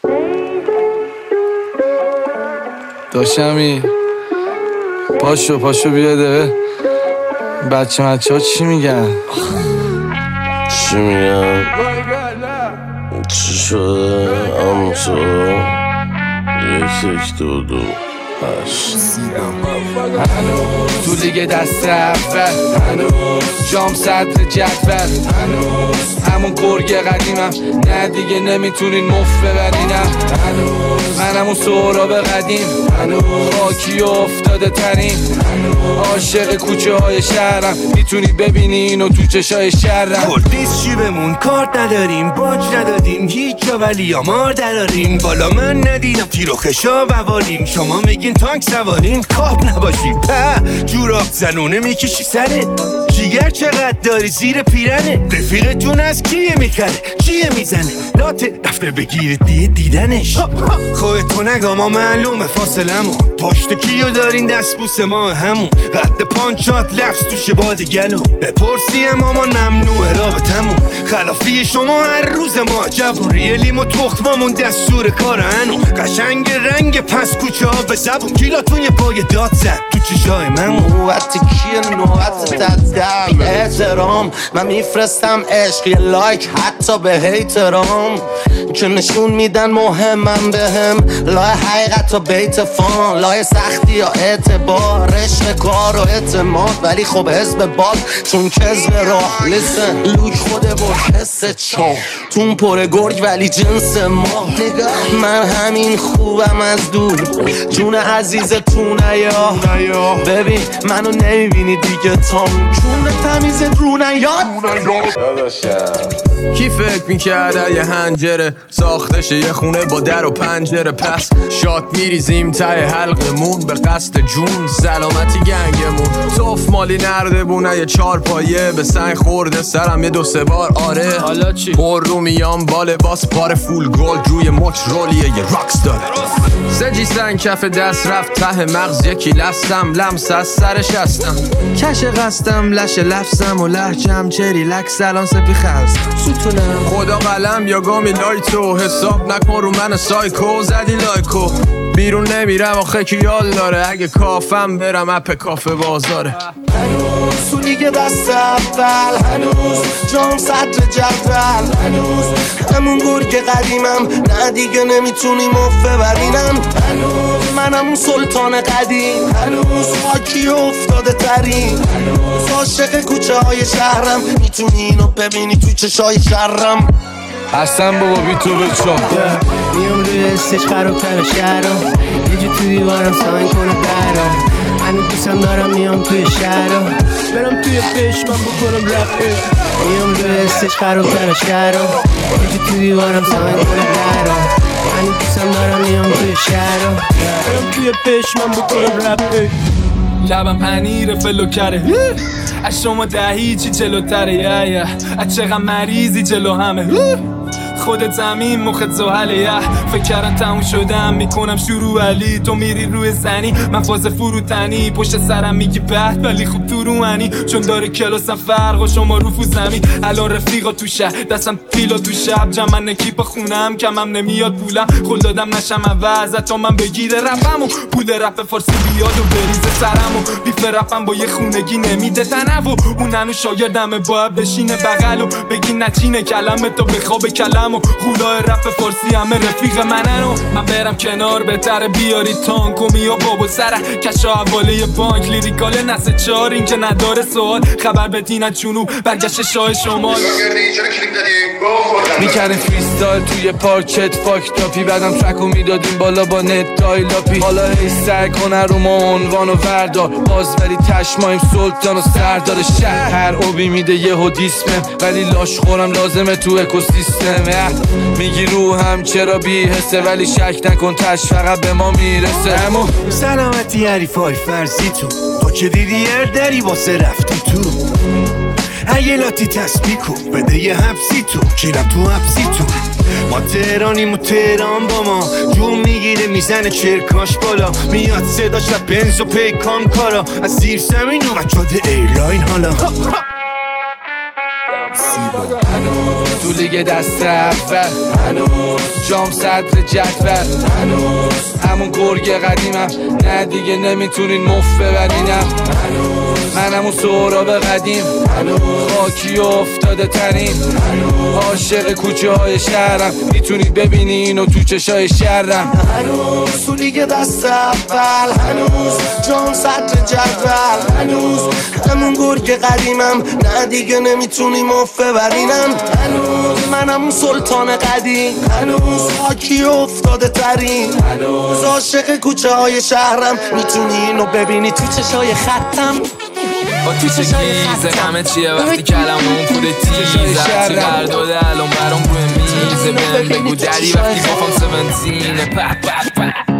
داشمی پاشو بیا دقیقه بچه ها چی میگن؟ چی میگن؟ چی شده؟ اما تو 1 2 2 8 تو لیگ دست اول هنوز جام صدر جدول هنوز همون گرگ قدیمم نه دیگه نمیتونین مفت ببرینم هنوز من همون سهراب قدیم هنوز خاکی و افتاده ترین عاشق کوچه های شهرم میتونی ببینی اینو تو چشای شهرم کردیز شیبمون کارت نداریم باج ندادیم هیچ جا ولی آمار دراریم بالا من ندیدم تیر و خشا بوالیم شما میگین تانک سوارین کاب نباشیم جوراب زنونه میکشی سره جیگر چقدر داری زیر پیرنه رفیقتون از کیه میخره چیه میزنه لاته دفته بگیرید دیدنش خودتو نگا ما معلومه فاصلمون پاشت کیو دارین دست بوس ما همون قد پانچات لفظ توش باد گلو بپرسی اما ممنوعه رابطمون خلافی شما هر روز ما جوون ریلیم و تخمامون دستور کار هنو قشنگ رنگ پس کوچه ها به زبون گیلاتون یه پای داد زد تو چشای من نوبت کیه نوبت تدم احترام من میفرستم عشق یه لایک حتی به هیترام که نشون میدن مهمم بهم لای حقیقت و بیت فان لای سختی یا اعتبار عشق کار و اعتماد ولی خب حزب باد چون کذب راه لسن لوک خوده با حس چون تون پر گرگ ولی جنس ما من همین خوبم از دور جون عزیز تو نیا ببین منو نمیبینی دیگه تام چون تمیز رو نیاد کی فکر میکرده یه هنجره ساختشه یه خونه با در و پنجره پس شات میریزیم ته حلقمون به قصد جون سلامتی گنگمون صف مالی نرده بونه یه 4 پایه به سنگ خورده سرم یه 2-3 بار آره حالا چی؟ پر رو میام با لباس پار فول گولد روی مچ رولیه یه راکس داره سجی سنگ کف دست رفت ته مغز یکی لستم لمس از سرش هستم کش قستم لش لفظم و لحجم چه ریلکس الان سپی خلص ستونم خدا قلم یا گامی لایتو حساب نکن رو من سایکو زدی لایکو بیرون نمیرم آخه کی یال داره اگه کافم برم اپ کافه بازاره هنوز تو لیگ دست اول هنوز جام صدر جدول هنوز همون گرگ قدیمم نه دیگه نمیتونی مفت ببرینم هنوز من همون سلطان قدیم هنوز خاکی افتاده ترین هنوز عاشق کوچه های شهرم میتونی اینو ببینی تو چشای شهرم حسن بابا بی تو بچم میام روی استش خرابتر شهرم یه جو تو دیوارم ساین کنه برام هنو دوستم دارم میام توی شهرم برم توی پشمم بکنم رفته میام روی استش خرابتر شهرم یه جو تو دیوارم ساین کنه برام هنو دوستم دارم میام توی شهرم برم توی پشمم بکنم رفته لبم پنیر فلوکره از شما هیچی جلوتره از چقدر مریضی جلو همه خودت زمین مخت زحله فکر کردم تموم شدم میکنم شروع علی تو میری روی زنی من فاز فروتنی پشت سرم میگی بد ولی خوب تو رو منی چون داره کلاسم فرق و شما رو فو زمین الان رفیقا تو شهر دستم پیلا تو شب جمعن اکیپ خونم کمم نمیاد پولم خل دادم نشم عوض تا من بگیره رفم و پول رپ فارسی بیاد و بریزه سرم و بیف رپم با یه خونگی نمیده تنو و اون هنو شاگردمه باید بشینه بغل و بگی نچینه کلمه تا بخواب کلم و خولای رپ فارسی همه رفیق منن و من برم کنار بهتره بیاری تانک و میا بابا سره کشا حواله ی بانک لیریکال نسه 4 این که نداره سوال خبر بدین از جنوب برگشت شاه شمال میکردیم فریستایل توی پارکت فاک تاپی بعدم ترکو میدادیم بالا با نت دایلاپی حالا هی سعی کنه رو ما عنوان و وردار باز ولی تشمایم سلطان و سردار شهر هر اوبی میده یه هودیسمه ولی لاش خورم لازمه تو اکوسیستم میگی رو هم چرا بی حسه ولی شک نکن تش فقط به ما میرسه امو سلامتی حریفای فرضی تو تو که دیدی دری واسه رفتی تو هیلاتی تسبیح کن بده یه حبسی تو کیرم تو حبسی تو ما تهرانیم و تهران با ما جون میگیره میزنه چرکاش بالا میاد صداش و بنز و پیکان کارا از زیر زمین اومد شده ایرلاین حالا تو لیگ دست اول هنوز جام صدر جدول هنوز همون گرگ قدیمم نه دیگه نمیتونین مف ببرینم هنوز من همون سهراب قدیم هنوز خاکی افتاده ترین هنوز عاشق کوچه های شهرم میتونید ببینی اینو تو چشای شهرم هنوز تو لیگ دست اول هنوز جام صدر جدول هنوز همون گرگ قدیمم نه دیگه نمیتونی مف ببرینم هنوز من همون سلطان قدیم هنوز خاکی افتاده ترین هنوز عاشق کوچه های شهرم میتونی اینو ببینی تو چشای خطم با تو چشای خطم همه چیه وقتی کلمون پود تیزه هرچی قرد و الان برام روی میزه بهم بگو دری وقتی گفتم 17